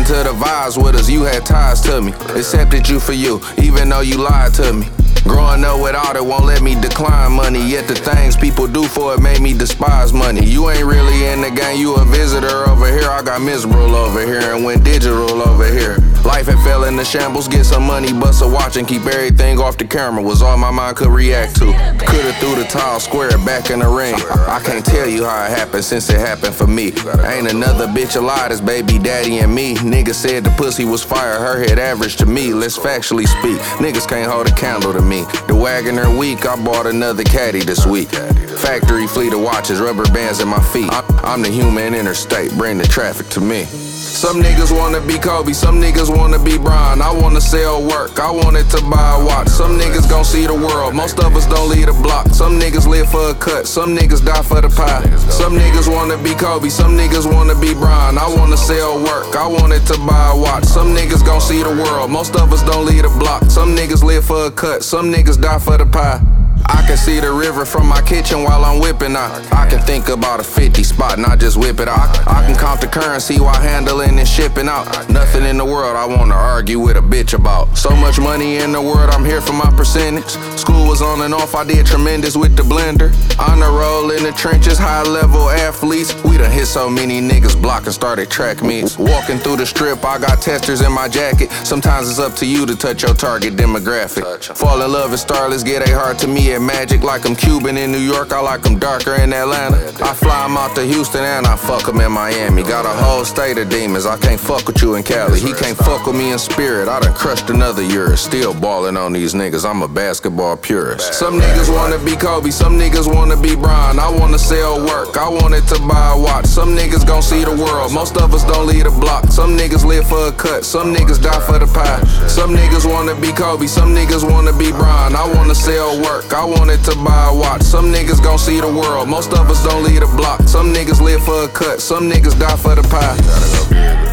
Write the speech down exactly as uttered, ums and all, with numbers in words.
into the vibes with us, you had ties to me. Accepted you for you, even though you lied to me. Growing up without it won't let me decline money. Yet the things people do for it made me despise money. You ain't really in the game, you a visitor over here. I got miserable over here and went digital over here. Life had fell into shambles, get some money, bust a watch and keep everything off the camera was all my mind could react to. Could've threw the tile square back in the ring. I can't tell you how it happened since it happened for me. Ain't another bitch alive, this baby daddy and me. Niggas said the pussy was fire, her head average to me. Let's factually speak, niggas can't hold a candle to me. The Wagoner weak, I bought another caddy this week. Factory fleet of watches, rubber bands in my feet. I'm the human interstate, bring the traffic to me. Some niggas wanna be Kobe, some niggas wanna be Bron. I wanna sell work, I wanted to buy a watch. Some niggas gon' see the world, most of us don't leave the block. Some niggas live for a cut, some niggas die for the pie. Some niggas wanna be Kobe, some niggas wanna be Bron. I wanna sell work, I wanted to buy a watch. Some niggas gon' see the world, most of us don't leave the block. Some niggas live for a cut, some niggas die for the pie. I can see the river from my kitchen while I'm whipping out. I can think about a fifty spot, not just whip it out. I can count the currency while handling and shipping out. Nothing in the world I wanna argue with a bitch about. So much money in the world, I'm here for my percentage. School was on and off, I did tremendous with the blender. On the roll in the trenches, high level athletes. We done hit so many niggas block and started track meets. Walking through the strip, I got testers in my jacket. Sometimes it's up to you to touch your target demographic. Fall in love with starlets, get a heart to me. Magic like I'm Cuban in New York, I like them darker in Atlanta. I fly them out to Houston and I fuck them in Miami. Got a whole state of demons, I can't fuck with you in Cali. He can't fuck with me in spirit, I done crushed another year. Still ballin' on these niggas, I'm a basketball purist. Some niggas wanna be Kobe, some niggas wanna be Bron. I wanna sell work, I wanted to buy a watch. Some niggas gon' see the world, most of us don't leave the block. Some niggas live for a cut, some niggas die for the pie. Some niggas wanna be Kobe, some niggas wanna be Bron. I wanna sell work, I wanted to buy a watch. Some niggas gon' see the world, most of us don't leave the block. Some niggas live for a cut, some niggas die for the pie.